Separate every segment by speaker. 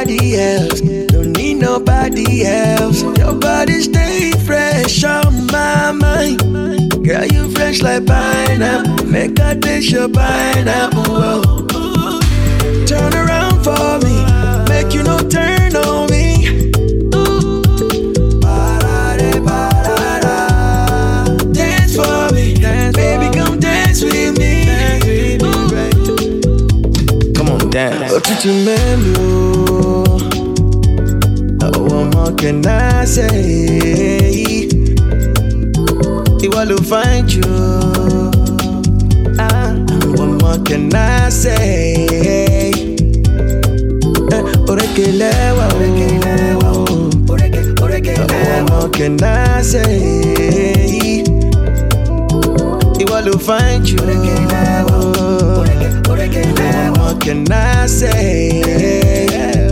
Speaker 1: nobody else. Don't need nobody else. Your body stay fresh on my mind. Girl, you fresh like pineapple. Make I taste your pineapple. Whoa. Turn around for me. Make you no turn on me. Dance for me. Baby, come dance with me. Come on, dance. Otutu melu. What more can I say? It will find you. What more can I say? Orekelewa, what more can I say? It will find you. What more can I say?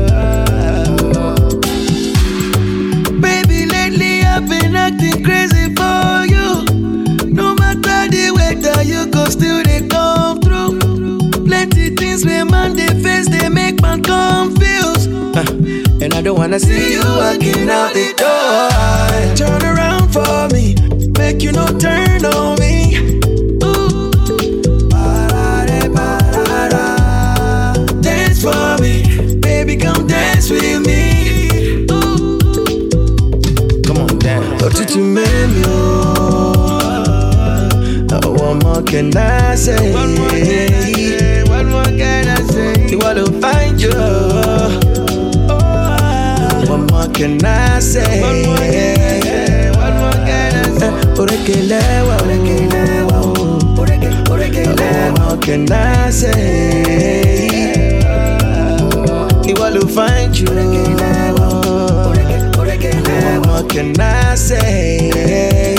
Speaker 1: Baby, lately I've been acting crazy for you. No matter the weather, you go still they come through. Plenty things we man they face, they make man confused. And I don't wanna see you walking out the door. Turn around for me, make you no turn on me. Dance for me, baby, come dance with me. Come on, dance. Otutu melu. What more can I say? What more can I say? You wanna find you. What more can I say? What more can I say? Orekelewa, what more can I say? You wanna find you. What more can I say?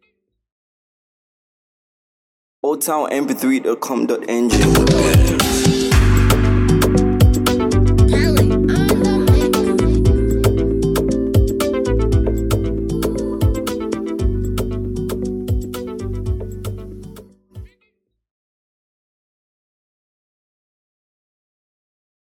Speaker 2: OldTownMP3.com.ng